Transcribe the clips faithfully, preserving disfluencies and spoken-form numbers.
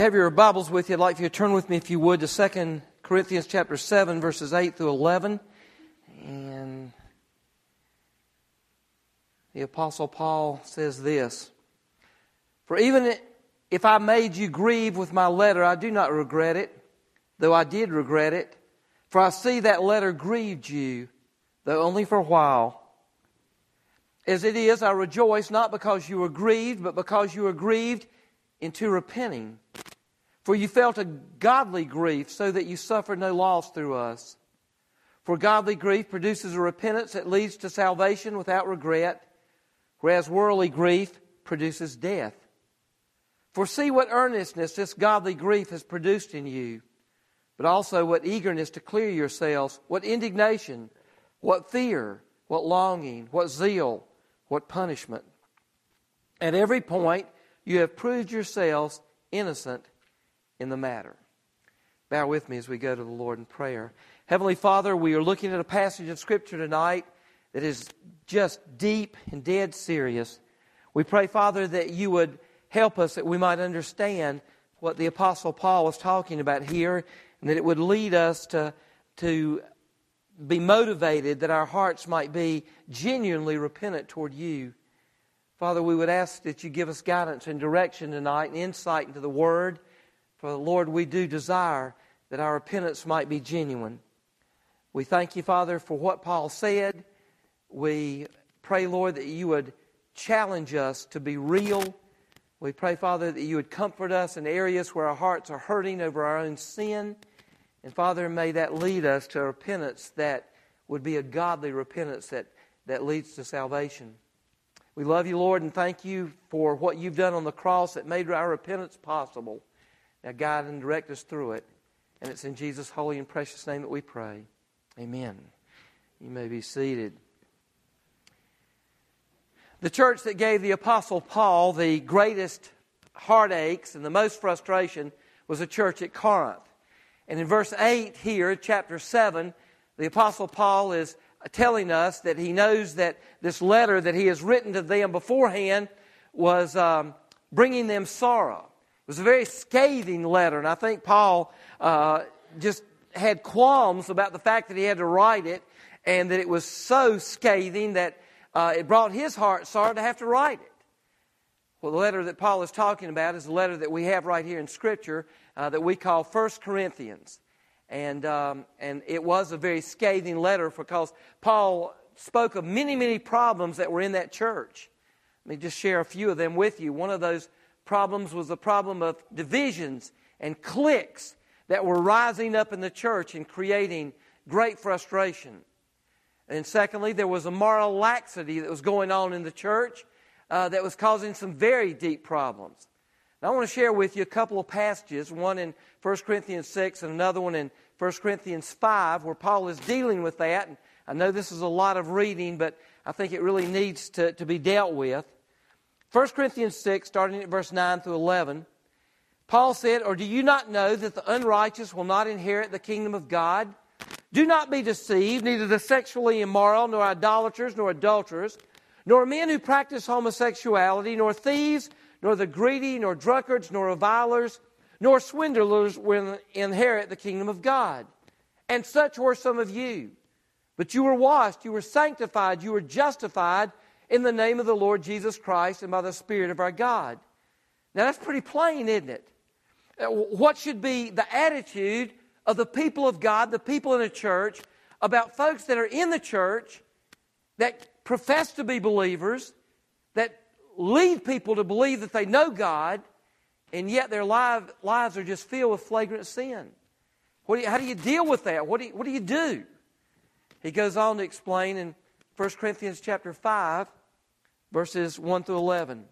Have your Bibles with you. I'd like for you to turn with me, if you would, to Second Corinthians chapter seven, verses eight through eleven. And the Apostle Paul says this: "For even if I made you grieve with my letter, I do not regret it, though I did regret it. For I see that letter grieved you, though only for a while. As it is, I rejoice, not because you were grieved, but because you were grieved into repenting. For you felt a godly grief, so that you suffered no loss through us. For godly grief produces a repentance that leads to salvation without regret, whereas worldly grief produces death. For see what earnestness this godly grief has produced in you, but also what eagerness to clear yourselves, what indignation, what fear, what longing, what zeal, what punishment. At every point you have proved yourselves innocent in the matter." Bow with me as we go to the Lord in prayer. Heavenly Father, we are looking at a passage of Scripture tonight that is just deep and dead serious. We pray, Father, that you would help us, that we might understand what the Apostle Paul was talking about here, and that it would lead us to, to be motivated, that our hearts might be genuinely repentant toward you. Father, we would ask that you give us guidance and direction tonight and insight into the Word. For, Lord, we do desire that our repentance might be genuine. We thank you, Father, for what Paul said. We pray, Lord, that you would challenge us to be real. We pray, Father, that you would comfort us in areas where our hearts are hurting over our own sin. And, Father, may that lead us to a repentance that would be a godly repentance that, that leads to salvation. We love you, Lord, and thank you for what you've done on the cross that made our repentance possible. Now guide and direct us through it. And it's in Jesus' holy and precious name that we pray. Amen. You may be seated. The church that gave the Apostle Paul the greatest heartaches and the most frustration was the church at Corinth. And in verse eight here, chapter seven, the Apostle Paul is telling us that he knows that this letter that he has written to them beforehand was um, bringing them sorrow. It was a very scathing letter, and I think Paul uh, just had qualms about the fact that he had to write it, and that it was so scathing that uh, it brought his heart sorrow to have to write it. Well, the letter that Paul is talking about is the letter that we have right here in Scripture uh, that we call First Corinthians. And, um, and it was a very scathing letter because Paul spoke of many, many problems that were in that church. Let me just share a few of them with you. One of those problems was the problem of divisions and cliques that were rising up in the church and creating great frustration. And secondly, there was a moral laxity that was going on in the church uh, that was causing some very deep problems. Now, I want to share with you a couple of passages, one in First Corinthians six and another one in First Corinthians five, where Paul is dealing with that. And I know this is a lot of reading, but I think it really needs to, to be dealt with. First Corinthians six, starting at verse nine through eleven, Paul said, "Or do you not know that the unrighteous will not inherit the kingdom of God? Do not be deceived, neither the sexually immoral, nor idolaters, nor adulterers, nor men who practice homosexuality, nor thieves, nor the greedy, nor drunkards, nor revilers, nor swindlers will inherit the kingdom of God. And such were some of you. But you were washed, you were sanctified, you were justified in the name of the Lord Jesus Christ and by the Spirit of our God." Now that's pretty plain, isn't it? What should be the attitude of the people of God, the people in a church, about folks that are in the church, that profess to be believers, that lead people to believe that they know God, and yet their live, lives are just filled with flagrant sin? What do you, how do you deal with that? What do you, what do you do? He goes on to explain in First Corinthians chapter five, verses one through eleven.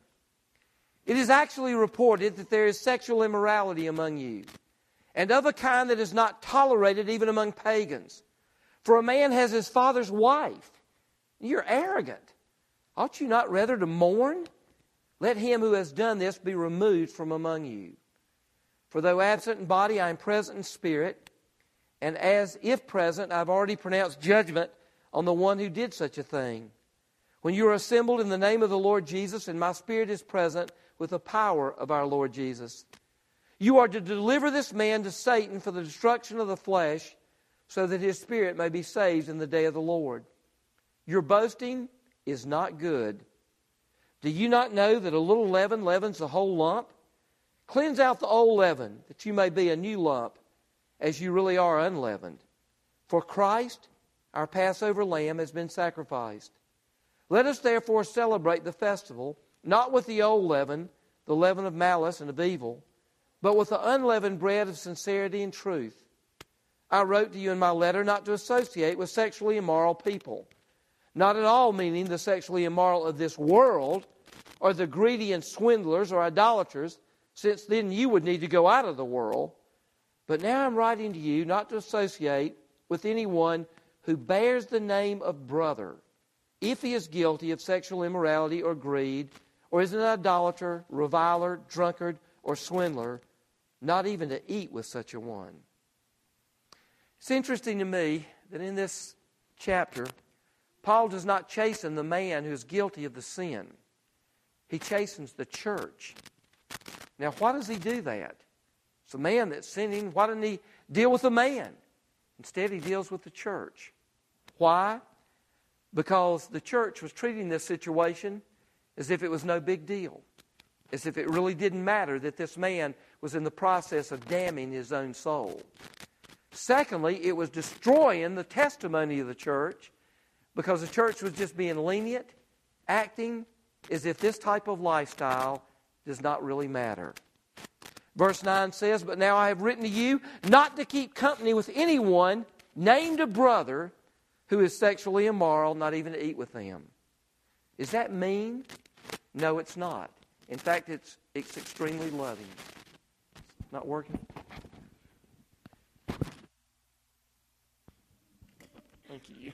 "It is actually reported that there is sexual immorality among you, and of a kind that is not tolerated even among pagans. For a man has his father's wife. You're arrogant. Ought you not rather to mourn? Let him who has done this be removed from among you. For though absent in body, I am present in spirit, and as if present, I have already pronounced judgment on the one who did such a thing. When you are assembled in the name of the Lord Jesus, and my spirit is present with the power of our Lord Jesus. You are to deliver this man to Satan for the destruction of the flesh, so that his spirit may be saved in the day of the Lord. Your boasting is not good. Do you not know that a little leaven leavens the whole lump? Cleanse out the old leaven, that you may be a new lump, as you really are unleavened. For Christ, our Passover lamb, has been sacrificed. Let us therefore celebrate the festival, not with the old leaven, the leaven of malice and of evil, but with the unleavened bread of sincerity and truth. I wrote to you in my letter not to associate with sexually immoral people, not at all meaning the sexually immoral of this world, or the greedy and swindlers or idolaters, since then you would need to go out of the world. But now I'm writing to you not to associate with anyone who bears the name of brother, if he is guilty of sexual immorality or greed, or is an idolater, reviler, drunkard, or swindler, not even to eat with such a one. It's interesting to me that in this chapter, Paul does not chasten the man who is guilty of the sin. He chastens the church. Now, why does he do that? It's a man that's sinning. Why doesn't he deal with the man? Instead, he deals with the church. Why? Because the church was treating this situation as if it was no big deal, as if it really didn't matter that this man was in the process of damning his own soul. Secondly, it was destroying the testimony of the church, because the church was just being lenient, acting as if this type of lifestyle does not really matter. Verse nine says, "But now I have written to you not to keep company with anyone named a brother who is sexually immoral, not even to eat with them." Is that mean? No, it's not. In fact, it's, it's extremely loving. Not working? Thank you.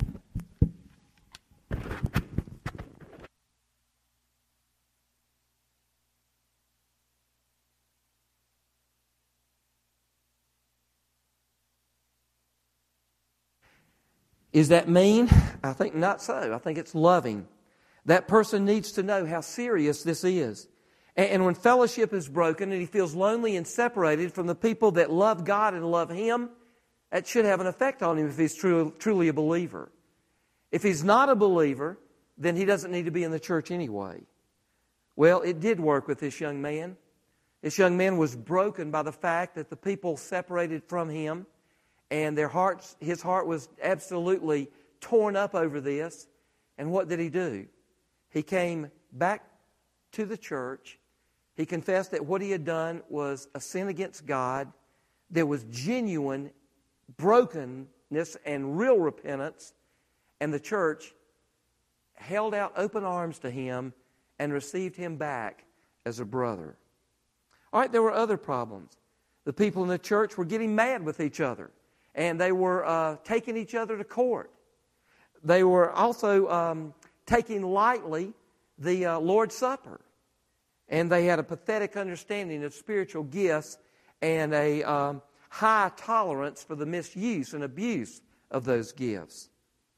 Is that mean? I think not so. I think it's loving. That person needs to know how serious this is. And when fellowship is broken and he feels lonely and separated from the people that love God and love Him, that should have an effect on him if he's true, truly a believer. If he's not a believer, then he doesn't need to be in the church anyway. Well, it did work with this young man. This young man was broken by the fact that the people separated from him, and their hearts, his heart was absolutely torn up over this. And what did he do? He came back to the church. He confessed that what he had done was a sin against God. There was genuine brokenness and real repentance, and the church held out open arms to him and received him back as a brother. All right, there were other problems. The people in the church were getting mad with each other, and they were uh, taking each other to court. They were also um, taking lightly the uh, Lord's Supper, and they had a pathetic understanding of spiritual gifts and a um, high tolerance for the misuse and abuse of those gifts.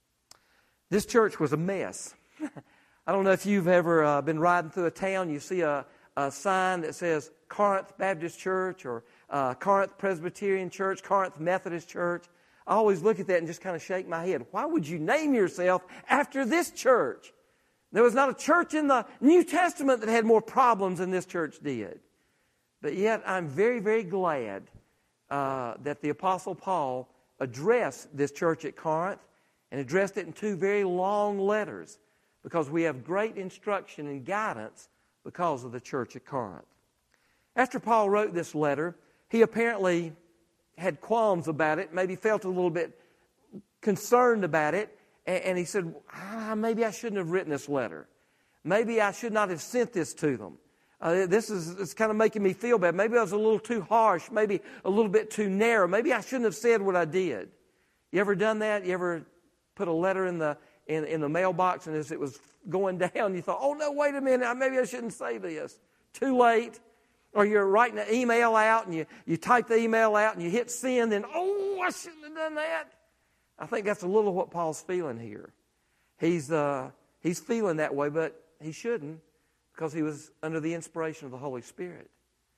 This church was a mess. I don't know if you've ever uh, been riding through a town, you see a, a sign that says Corinth Baptist Church or uh, Corinth Presbyterian Church, Corinth Methodist Church. I always look at that and just kind of shake my head. Why would you name yourself after this church? There was not a church in the New Testament that had more problems than this church did. But yet I'm very, very glad uh, that the Apostle Paul addressed this church at Corinth and addressed it in two very long letters, because we have great instruction and guidance because of the church at Corinth. After Paul wrote this letter, he apparently had qualms about it, maybe felt a little bit concerned about it, and, and he said, ah, maybe I shouldn't have written this letter. Maybe I should not have sent this to them. Uh, this is it's kind of making me feel bad. Maybe I was a little too harsh, maybe a little bit too narrow. Maybe I shouldn't have said what I did. You ever done that? You ever put a letter in the in, in the mailbox, and as it was going down, you thought, oh, no, wait a minute, maybe I shouldn't say this. Too late. Or you're writing an email out, and you, you type the email out, and you hit send, and, oh, I shouldn't have done that. I think that's a little what Paul's feeling here. He's uh, he's feeling that way, but he shouldn't, because he was under the inspiration of the Holy Spirit.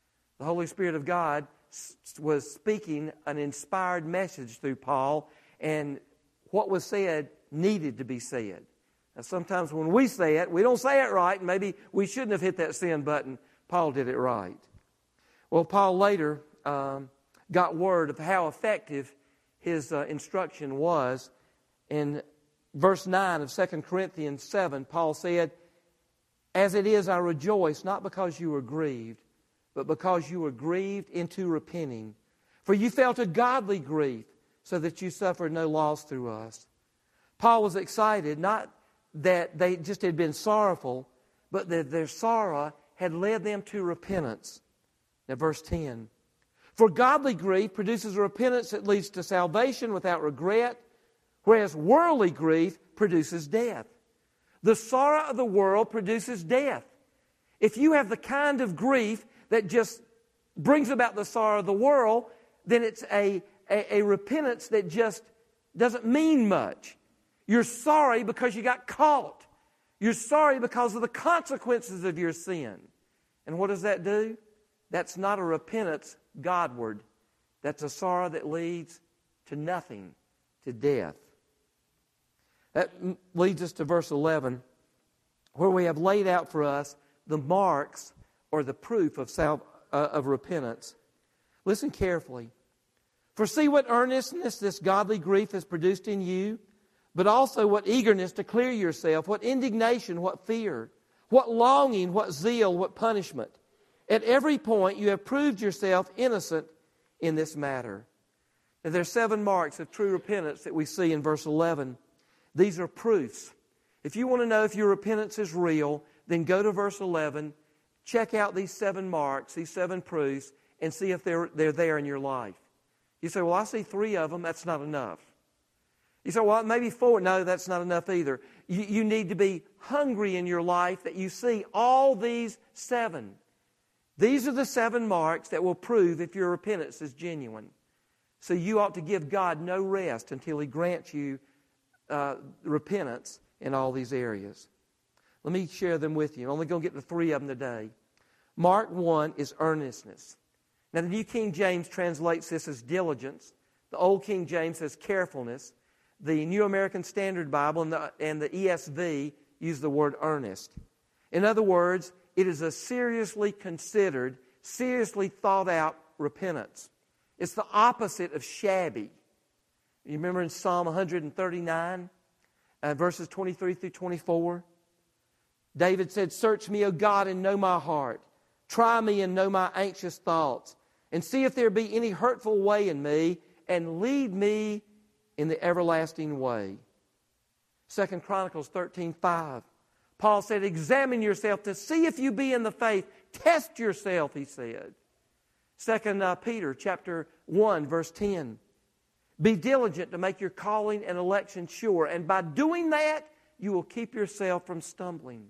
The Holy Spirit of God was speaking an inspired message through Paul, and what was said needed to be said. Now, sometimes when we say it, we don't say it right, and maybe we shouldn't have hit that send button. Paul did it right. Well, Paul later um, got word of how effective his uh, instruction was. In verse nine of Second Corinthians seven, Paul said, "As it is, I rejoice, not because you were grieved, but because you were grieved into repenting. For you felt a godly grief, so that you suffered no loss through us." Paul was excited, not that they just had been sorrowful, but that their sorrow had led them to repentance. Now, verse ten. "For godly grief produces a repentance that leads to salvation without regret, whereas worldly grief produces death." The sorrow of the world produces death. If you have the kind of grief that just brings about the sorrow of the world, then it's a, a, a repentance that just doesn't mean much. You're sorry because you got caught. You're sorry because of the consequences of your sin. And what does that do? That's not a repentance Godward. That's a sorrow that leads to nothing, to death. That leads us to verse eleven, where we have laid out for us the marks or the proof of, sal- uh, of repentance. Listen carefully. "For see what earnestness this godly grief has produced in you, but also what eagerness to clear yourself, what indignation, what fear, what longing, what zeal, what punishment. At every point you have proved yourself innocent in this matter." Now, there are seven marks of true repentance that we see in verse eleven. These are proofs. If you want to know if your repentance is real, then go to verse eleven, check out these seven marks, these seven proofs, and see if they're, they're there in your life. You say, "Well, I see three of them, that's not enough." You say, "Well, maybe four." No, that's not enough either. You, you need to be hungry in your life that you see all these seven. These are the seven marks that will prove if your repentance is genuine. So you ought to give God no rest until He grants you uh, repentance in all these areas. Let me share them with you. I'm only going to get to three of them today. Mark one is earnestness. Now, the New King James translates this as diligence. The Old King James says carefulness. The New American Standard Bible and the, and the E S V use the word earnest. In other words, it is a seriously considered, seriously thought out repentance. It's the opposite of shabby. You remember in Psalm one thirty-nine, uh, verses twenty-three through twenty-four? David said, "Search me, O God, and know my heart. Try me and know my anxious thoughts. And see if there be any hurtful way in me, and lead me in the everlasting way." Second Chronicles thirteen five. Paul said, "Examine yourself to see if you be in the faith. Test yourself," he said. Second uh, Peter chapter one, verse ten. "Be diligent to make your calling and election sure, and by doing that, you will keep yourself from stumbling."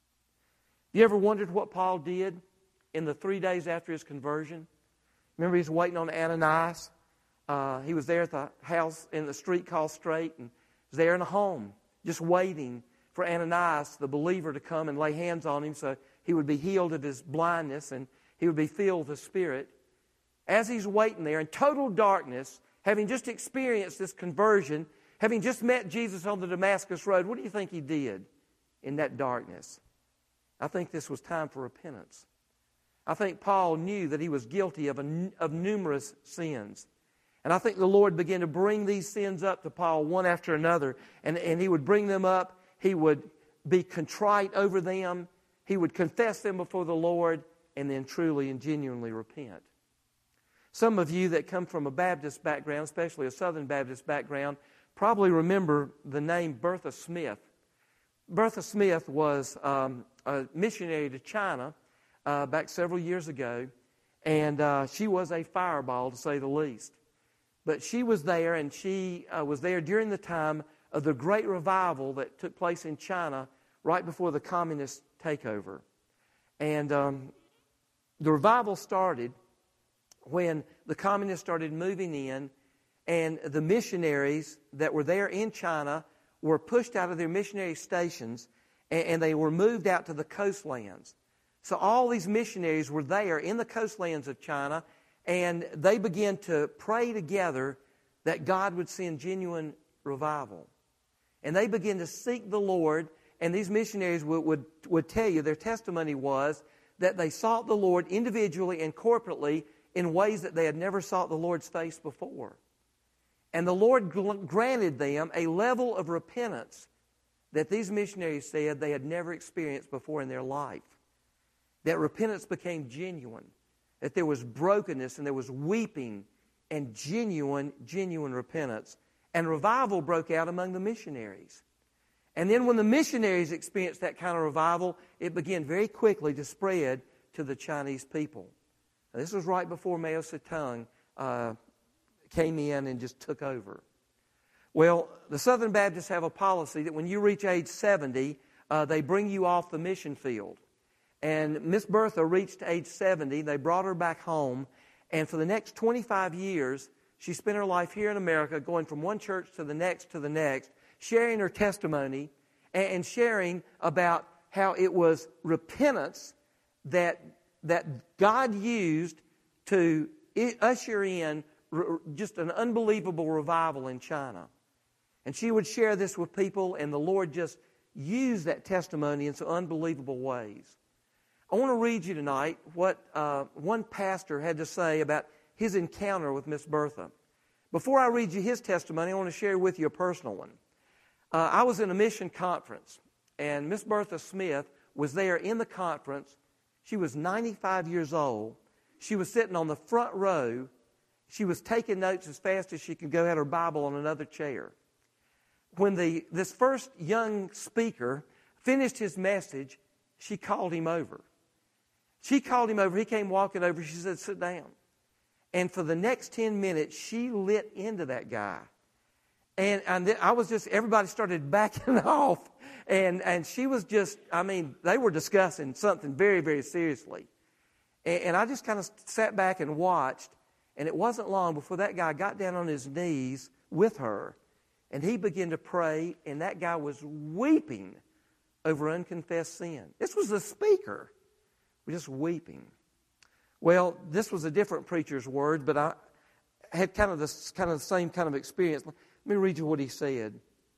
You ever wondered what Paul did in the three days after his conversion? Remember, he was waiting on Ananias. Uh, he was there at the house in the street called Straight, and was there in a home, just waiting for Ananias, the believer, to come and lay hands on him so he would be healed of his blindness and he would be filled with the Spirit. As he's waiting there in total darkness, having just experienced this conversion, having just met Jesus on the Damascus Road, what do you think he did in that darkness? I think this was time for repentance. I think Paul knew that he was guilty of, a, of numerous sins. And I think the Lord began to bring these sins up to Paul one after another. And, and he would bring them up. He would be contrite over them. He would confess them before the Lord and then truly and genuinely repent. Some of you that come from a Baptist background, especially a Southern Baptist background, probably remember the name Bertha Smith. Bertha Smith was um, a missionary to China uh, back several years ago, and uh, she was a fireball, to say the least. But she was there, and she uh, was there during the time of the great revival that took place in China right before the communist takeover. And um, the revival started when the communists started moving in, and the missionaries that were there in China were pushed out of their missionary stations, and, and they were moved out to the coastlands. So all these missionaries were there in the coastlands of China, and they began to pray together that God would send genuine revival. And they began to seek the Lord, and these missionaries would, would, would tell you, their testimony was that they sought the Lord individually and corporately in ways that they had never sought the Lord's face before. And the Lord granted them a level of repentance that these missionaries said they had never experienced before in their life. That repentance became genuine. That there was brokenness and there was weeping and genuine, genuine repentance. And revival broke out among the missionaries. And then when the missionaries experienced that kind of revival, it began very quickly to spread to the Chinese people. Now, this was right before Mao Zedong uh, came in and just took over. Well, the Southern Baptists have a policy that when you reach age seventy, uh, they bring you off the mission field. And Miss Bertha reached age seventy. They brought her back home. And for the next twenty-five years, she spent her life here in America, going from one church to the next to the next, sharing her testimony and sharing about how it was repentance that, that God used to usher in just an unbelievable revival in China. And she would share this with people, and the Lord just used that testimony in some unbelievable ways. I want to read you tonight what uh, one pastor had to say about his encounter with Miss Bertha. Before I read you his testimony, I want to share with you a personal one. Uh, I was in a mission conference, and Miss Bertha Smith was there in the conference. She was ninety-five years old. She was sitting on the front row. She was taking notes as fast as she could go, had her Bible on another chair. When the this first young speaker finished his message, she called him over. She called him over. He came walking over. She said, "Sit down." And for the next ten minutes, she lit into that guy. And, and I was just, everybody started backing off. And, and she was just, I mean, they were discussing something very, very seriously. And, and I just kind of sat back and watched. And it wasn't long before that guy got down on his knees with her. And he began to pray. And that guy was weeping over unconfessed sin. This was the speaker. Just weeping. Well, this was a different preacher's word, but I had kind of this kind of the same kind of experience. Let me read you what he said.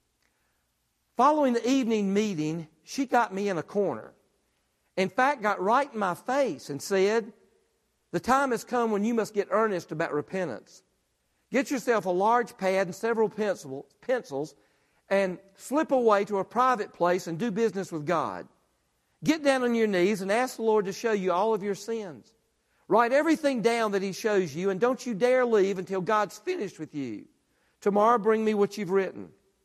Following the evening meeting, she got me in a corner. In fact, got right in my face and said, "The time has come when you must get earnest about repentance. Get yourself a large pad and several pencil, pencils and slip away to a private place and do business with God. Get down on your knees and ask the Lord to show you all of your sins. Write everything down that He shows you, and don't you dare leave until God's finished with you. Tomorrow bring me what you've written."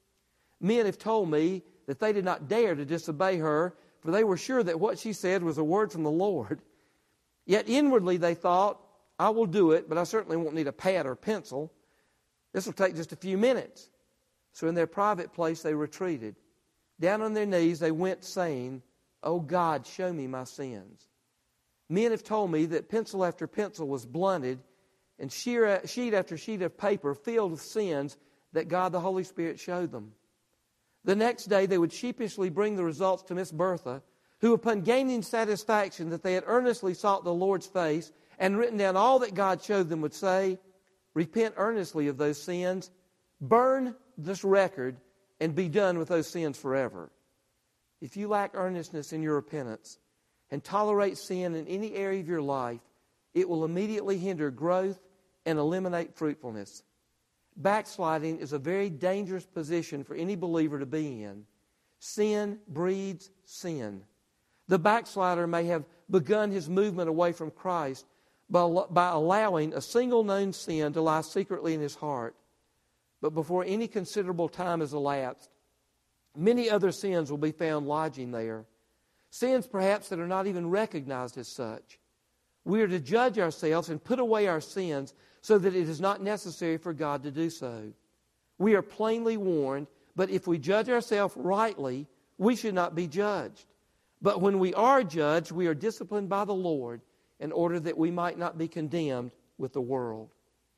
Men have told me that they did not dare to disobey her, for they were sure that what she said was a word from the Lord. Yet inwardly they thought, "I will do it, but I certainly won't need a pad or pencil. This will take just a few minutes." So in their private place they retreated. Down on their knees they went, saying, "Oh God, show me my sins." Men have told me that pencil after pencil was blunted and sheet after sheet of paper filled with sins that God the Holy Spirit showed them. The next day they would sheepishly bring the results to Miss Bertha, who upon gaining satisfaction that they had earnestly sought the Lord's face and written down all that God showed them, would say, "Repent earnestly of those sins, burn this record, and be done with those sins forever." If you lack earnestness in your repentance and tolerate sin in any area of your life, it will immediately hinder growth and eliminate fruitfulness. Backsliding is a very dangerous position for any believer to be in. Sin breeds sin. The backslider may have begun his movement away from Christ by, by allowing a single known sin to lie secretly in his heart. But before any considerable time has elapsed, many other sins will be found lodging there. Sins perhaps that are not even recognized as such. We are to judge ourselves and put away our sins so that it is not necessary for God to do so. We are plainly warned, but if we judge ourselves rightly, we should not be judged. But when we are judged, we are disciplined by the Lord in order that we might not be condemned with the world.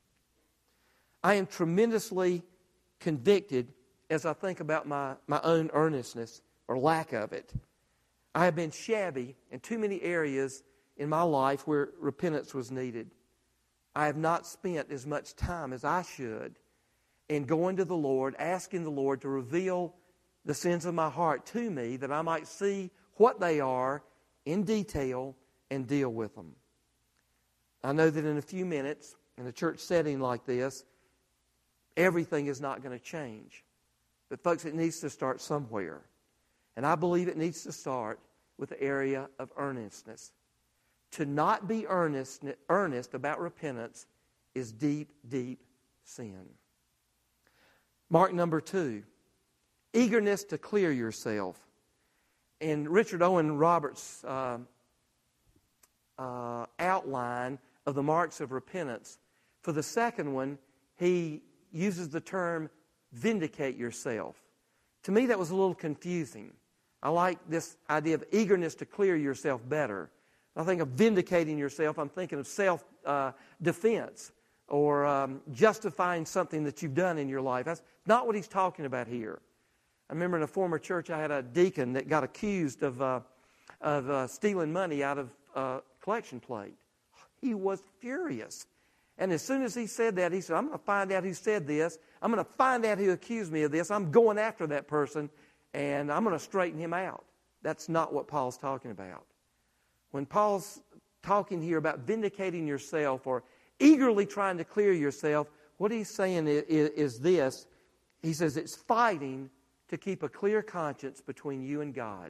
I am tremendously convicted as I think about my, my own earnestness or lack of it. I have been shabby in too many areas in my life where repentance was needed. I have not spent as much time as I should in going to the Lord, asking the Lord to reveal the sins of my heart to me, that I might see what they are in detail and deal with them. I know that in a few minutes, in a church setting like this, everything is not going to change. But folks, it needs to start somewhere. And I believe it needs to start with the area of earnestness. To not be earnest, earnest about repentance is deep, deep sin. Mark number two, eagerness to clear yourself. In Richard Owen Roberts' uh, uh, outline of the marks of repentance, for the second one, he uses the term vindicate yourself. To me, that was a little confusing. I like this idea of eagerness to clear yourself better. I think of vindicating yourself, I'm thinking of self-defense uh, or um, justifying something that you've done in your life. That's not what he's talking about here. I remember in a former church I had a deacon that got accused of, uh, of uh, stealing money out of a collection plate. He was furious. And as soon as he said that, he said, I'm going to find out who said this. I'm going to find out who accused me of this. I'm going after that person, and I'm going to straighten him out. That's not what Paul's talking about. When Paul's talking here about vindicating yourself or eagerly trying to clear yourself, what he's saying is, is this. He says it's fighting to keep a clear conscience between you and God.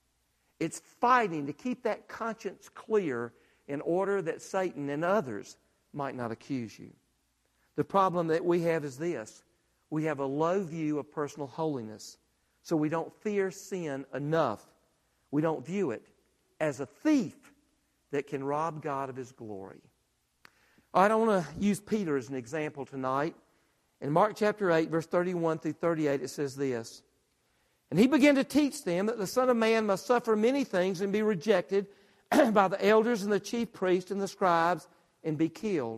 It's fighting to keep that conscience clear in order that Satan and others might not accuse you. The problem that we have is this. We have a low view of personal holiness, so we don't fear sin enough. We don't view it as a thief that can rob God of His glory. All right, I want to use Peter as an example tonight. In Mark chapter eight, verse thirty-one through thirty-eight, it says this. And he began to teach them that the Son of Man must suffer many things and be rejected by the elders and the chief priests and the scribes and be killed.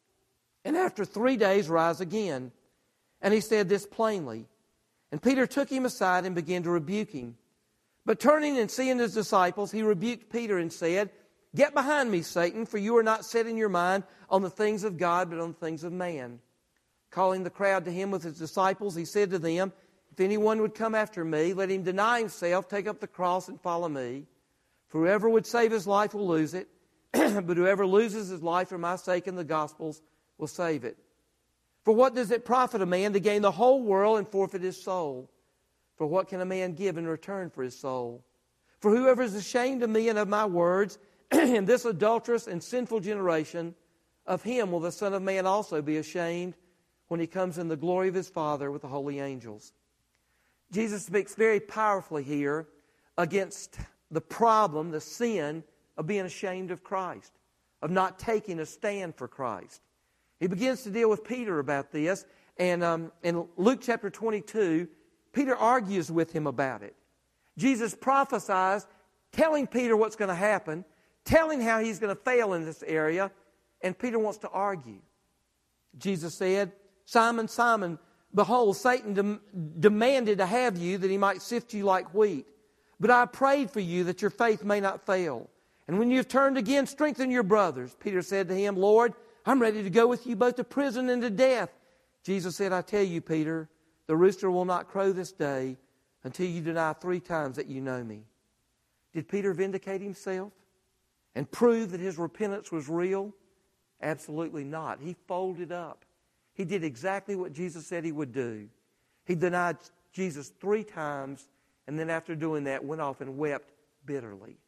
And after three days rise again. And he said this plainly. And Peter took him aside and began to rebuke him. But turning and seeing his disciples, he rebuked Peter and said, Get behind me, Satan, for you are not setting your mind on the things of God, but on the things of man. Calling the crowd to him with his disciples, he said to them, If anyone would come after me, let him deny himself, take up the cross, and follow me. For whoever would save his life will lose it, but whoever loses his life for my sake and the gospel's will save it. For what does it profit a man to gain the whole world and forfeit his soul? For what can a man give in return for his soul? For whoever is ashamed of me and of my words in this adulterous and sinful generation, of him will the Son of Man also be ashamed when he comes in the glory of his Father with the holy angels. Jesus speaks very powerfully here against the problem, the sin of being ashamed of Christ, of not taking a stand for Christ. He begins to deal with Peter about this, and um, in Luke chapter twenty-two, Peter argues with him about it. Jesus prophesies, telling Peter what's going to happen, telling how he's going to fail in this area, and Peter wants to argue. Jesus said, Simon, Simon, behold, Satan dem- demanded to have you that he might sift you like wheat. But I prayed for you that your faith may not fail. And when you have turned again, strengthen your brothers. Peter said to him, Lord, I'm ready to go with you both to prison and to death. Jesus said, I tell you, Peter, the rooster will not crow this day until you deny three times that you know me. Did Peter vindicate himself and prove that his repentance was real? Absolutely not. He folded up. He did exactly what Jesus said he would do. He denied Jesus three times, and then after doing that, went off and wept bitterly.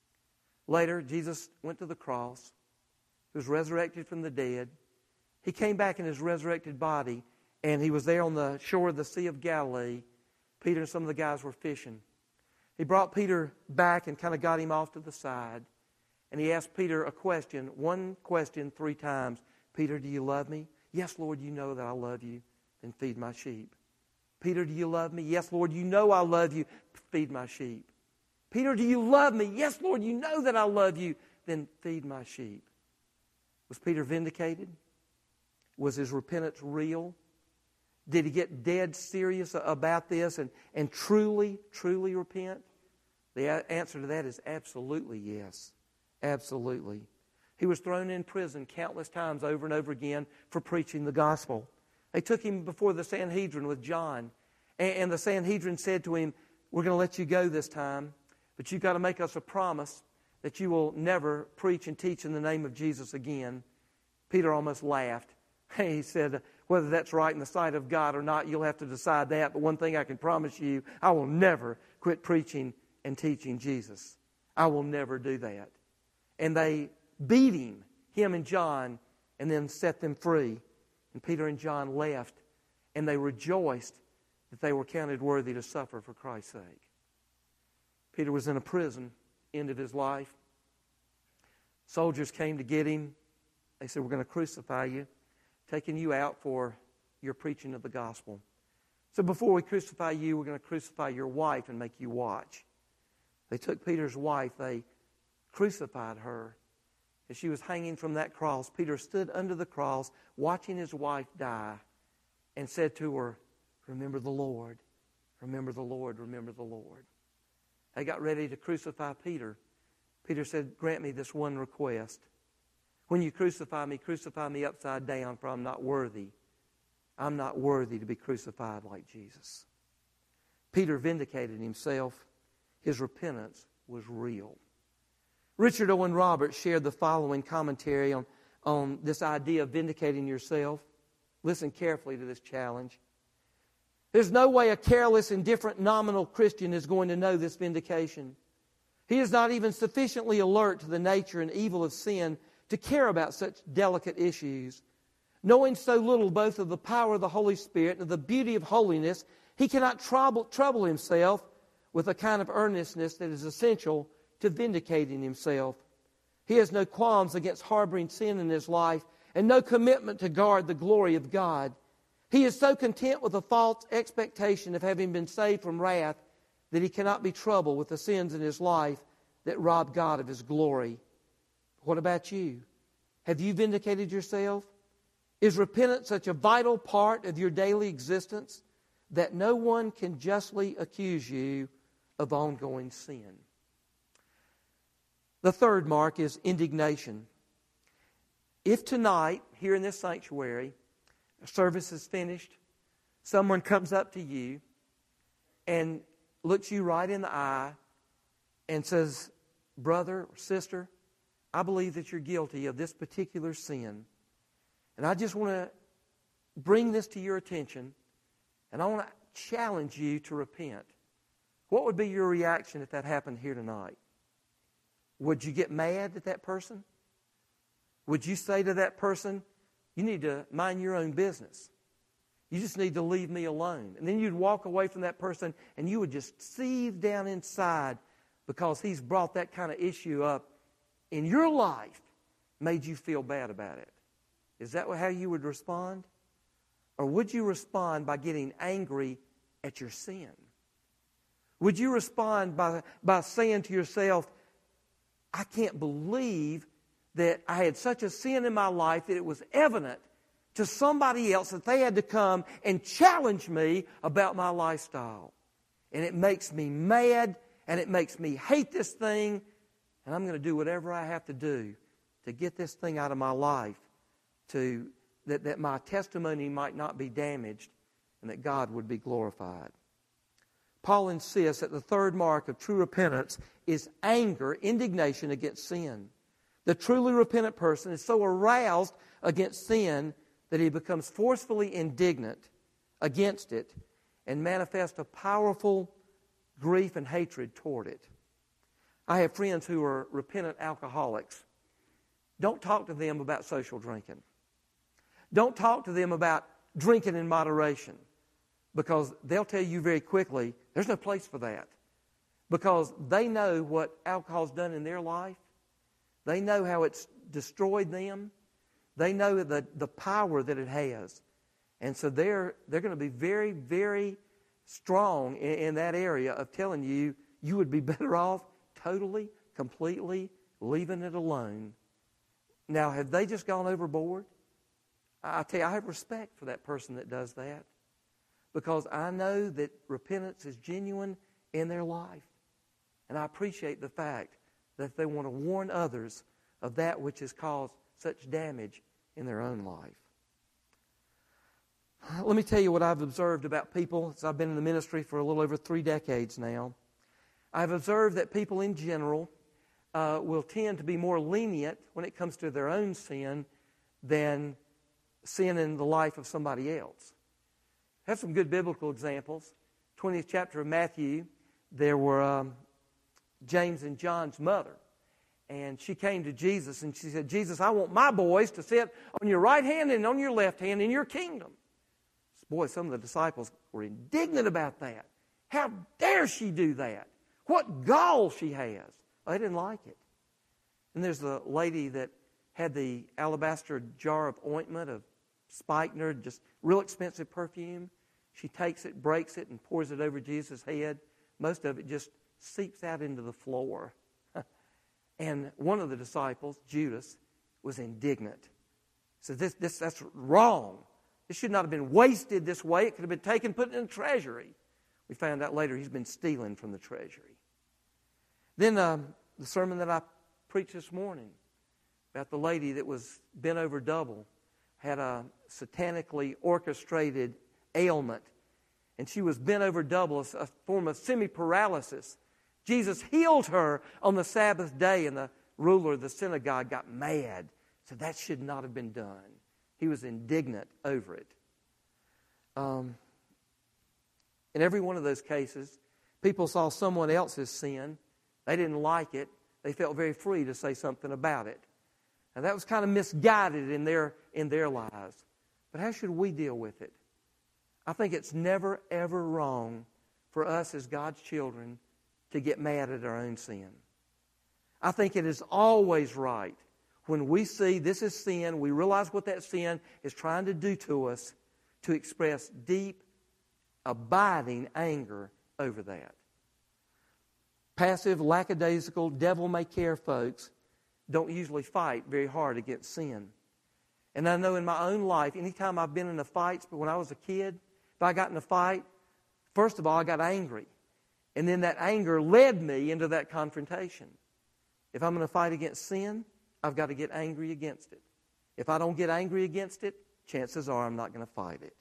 Later, Jesus went to the cross. He was resurrected from the dead. He came back in his resurrected body, and he was there on the shore of the Sea of Galilee. Peter and some of the guys were fishing. He brought Peter back and kind of got him off to the side. And he asked Peter a question, one question three times. Peter, do you love me? Yes, Lord, you know that I love you. Then feed my sheep. Peter, do you love me? Yes, Lord, you know I love you. Feed my sheep. Peter, do you love me? Yes, Lord, you know that I love you. Then feed my sheep. Was Peter vindicated? Was his repentance real? Did he get dead serious about this and, and truly, truly repent? The a- answer to that is absolutely yes. Absolutely. He was thrown in prison countless times over and over again for preaching the gospel. They took him before the Sanhedrin with John. And, and the Sanhedrin said to him, we're going to let you go this time, but you've got to make us a promise that you will never preach and teach in the name of Jesus again. Peter almost laughed. He said, whether that's right in the sight of God or not, you'll have to decide that. But one thing I can promise you, I will never quit preaching and teaching Jesus. I will never do that. And they beat him, him and John, and then set them free. And Peter and John left, and they rejoiced that they were counted worthy to suffer for Christ's sake. Peter was in a prison, end of his life. Soldiers came to get him. They said, we're going to crucify you, taking you out for your preaching of the gospel. So before we crucify you, we're going to crucify your wife and make you watch. They took Peter's wife, they crucified her. As she was hanging from that cross, Peter stood under the cross, watching his wife die, and said to her, remember the Lord, remember the Lord, remember the Lord. They got ready to crucify Peter. Peter said, grant me this one request. When you crucify me, crucify me upside down, for I'm not worthy. I'm not worthy to be crucified like Jesus. Peter vindicated himself. His repentance was real. Richard Owen Roberts shared the following commentary on, on this idea of vindicating yourself. Listen carefully to this challenge. There's no way a careless, indifferent, nominal Christian is going to know this vindication. He is not even sufficiently alert to the nature and evil of sin to care about such delicate issues. Knowing so little both of the power of the Holy Spirit and of the beauty of holiness, he cannot trouble, trouble himself with a kind of earnestness that is essential to vindicating himself. He has no qualms against harboring sin in his life and no commitment to guard the glory of God. He is so content with a false expectation of having been saved from wrath that he cannot be troubled with the sins in his life that rob God of His glory. What about you? Have you vindicated yourself? Is repentance such a vital part of your daily existence that no one can justly accuse you of ongoing sin? The third mark is indignation. If tonight, here in this sanctuary, a service is finished, someone comes up to you and looks you right in the eye and says, brother or sister, I believe that you're guilty of this particular sin. And I just want to bring this to your attention, and I want to challenge you to repent. What would be your reaction if that happened here tonight? Would you get mad at that person? Would you say to that person, you need to mind your own business. You just need to leave me alone. And then you'd walk away from that person and you would just seethe down inside because he's brought that kind of issue up in your life, made you feel bad about it. Is that how you would respond? Or would you respond by getting angry at your sin? Would you respond by, by saying to yourself, I can't believe that I had such a sin in my life that it was evident to somebody else that they had to come and challenge me about my lifestyle. And it makes me mad, and it makes me hate this thing, and I'm going to do whatever I have to do to get this thing out of my life, to that, that my testimony might not be damaged and that God would be glorified. Paul insists that the third mark of true repentance is anger, indignation against sin. The truly repentant person is so aroused against sin that he becomes forcefully indignant against it and manifests a powerful grief and hatred toward it. I have friends who are repentant alcoholics. Don't talk to them about social drinking. Don't talk to them about drinking in moderation, because they'll tell you very quickly, there's no place for that. Because they know what alcohol's done in their life. They know how it's destroyed them. They know the, the power that it has. And so they're, they're going to be very, very strong in, in that area of telling you, you would be better off totally, completely leaving it alone. Now, have they just gone overboard? I tell you, I have respect for that person that does that, because I know that repentance is genuine in their life. And I appreciate the fact that they want to warn others of that which has caused such damage in their own life. Let me tell you what I've observed about people since I've been in the ministry for a little over three decades now. I've observed that people in general uh, will tend to be more lenient when it comes to their own sin than sin in the life of somebody else. I have some good biblical examples. twentieth chapter of Matthew, there were um, James and John's mother. And she came to Jesus and she said, Jesus, I want my boys to sit on your right hand and on your left hand in your kingdom. Boy, some of the disciples were indignant about that. How dare she do that? What gall she has. They didn't like it. And there's the lady that had the alabaster jar of ointment of spikenard, just real expensive perfume. She takes it, breaks it, and pours it over Jesus' head. Most of it just seeps out into the floor. And one of the disciples, Judas, was indignant. He said, this, this, that's wrong. This should not have been wasted this way. It could have been taken, put in the treasury. We found out later he's been stealing from the treasury. Then um, the sermon that I preached this morning about the lady that was bent over double, had a satanically orchestrated ailment, and she was bent over double, a form of semi-paralysis. Jesus healed her on the Sabbath day, and the ruler of the synagogue got mad. Said that should not have been done. He was indignant over it. Um, in every one of those cases, people saw someone else's sin. They didn't like it. They felt very free to say something about it. And that was kind of misguided in their, in their lives. But how should we deal with it? I think it's never, ever wrong for us as God's children to get mad at our own sin. I think it is always right when we see this is sin, we realize what that sin is trying to do to us, to express deep, abiding anger over that. Passive, lackadaisical, devil-may-care folks don't usually fight very hard against sin. And I know in my own life, anytime I've been in a fight, but when I was a kid, if I got in a fight, first of all, I got angry. And then that anger led me into that confrontation. If I'm going to fight against sin, I've got to get angry against it. If I don't get angry against it, chances are I'm not going to fight it.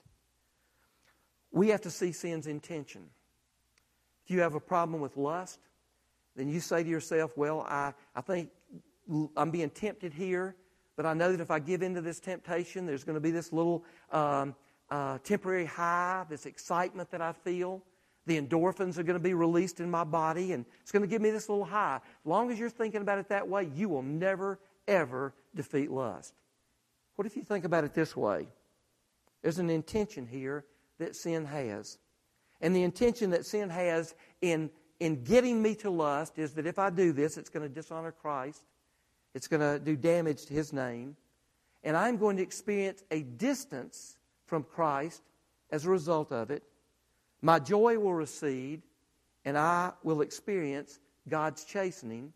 We have to see sin's intention. If you have a problem with lust, then you say to yourself, well, I, I think I'm being tempted here, but I know that if I give in to this temptation, there's going to be this little um, uh, temporary high, this excitement that I feel. The endorphins are going to be released in my body, and it's going to give me this little high. As long as you're thinking about it that way, you will never, ever defeat lust. What if you think about it this way? There's an intention here that sin has. And the intention that sin has in, in getting me to lust is that if I do this, it's going to dishonor Christ. It's going to do damage to His name. And I'm going to experience a distance from Christ as a result of it. My joy will recede, and I will experience God's chastening,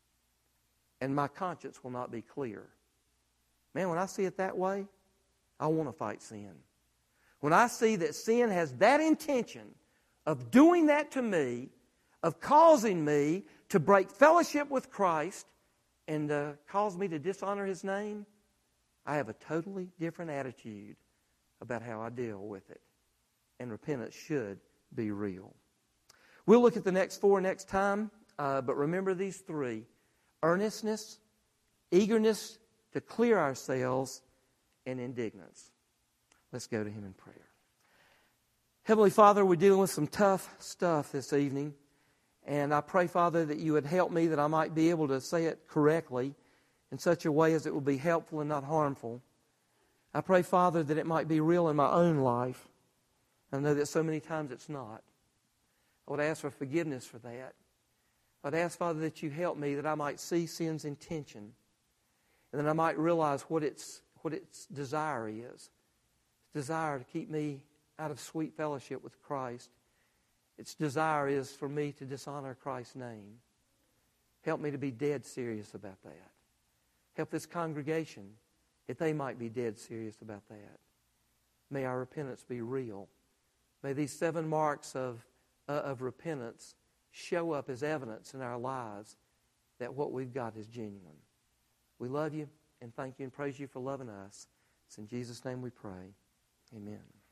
and my conscience will not be clear. Man, when I see it that way, I want to fight sin. When I see that sin has that intention of doing that to me, of causing me to break fellowship with Christ and uh, cause me to dishonor His name, I have a totally different attitude about how I deal with it. And repentance should be real. We'll look at the next four next time, uh, but remember these three: earnestness, eagerness to clear ourselves, and indignance. Let's go to Him in prayer. Heavenly Father, we're dealing with some tough stuff this evening, and I pray, Father, that You would help me that I might be able to say it correctly in such a way as it will be helpful and not harmful. I pray, Father, that it might be real in my own life. I know that so many times it's not. I would ask for forgiveness for that. I'd ask, Father, that You help me that I might see sin's intention, and that I might realize what its what its desire is. Its desire to keep me out of sweet fellowship with Christ. Its desire is for me to dishonor Christ's name. Help me to be dead serious about that. Help this congregation that they might be dead serious about that. May our repentance be real. May these seven marks of, uh, of repentance show up as evidence in our lives that what we've got is genuine. We love you and thank you and praise you for loving us. It's in Jesus' name we pray. Amen.